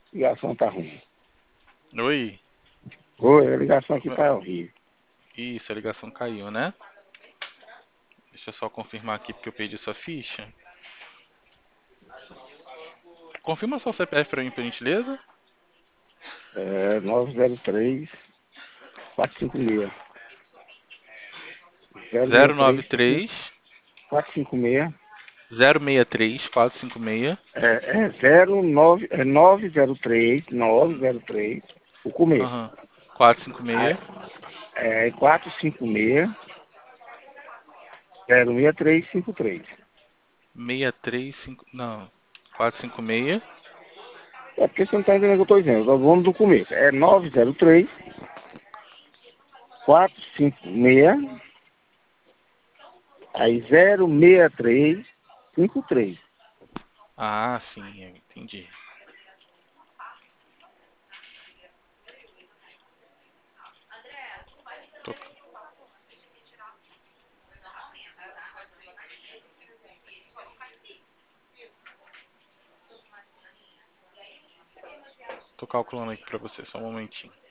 Ligação tá ruim. Oi? Oi, a ligação aqui tá horrível. Isso, a ligação caiu, né? Deixa eu só confirmar aqui porque eu perdi sua ficha. Confirma seu CPF pra mim, por gentileza. É 903 456. 063 093 456. 063 456. É 09, é 903 o começo. Aham. Aí, 456 é 456 06353. 635. Não. 456. É porque você não está entendendo o que eu estou dizendo. Vamos do começo. É 903 456 aí 06353. Ah, sim, eu entendi. Tô, tô calculando aqui pra você, só um momentinho.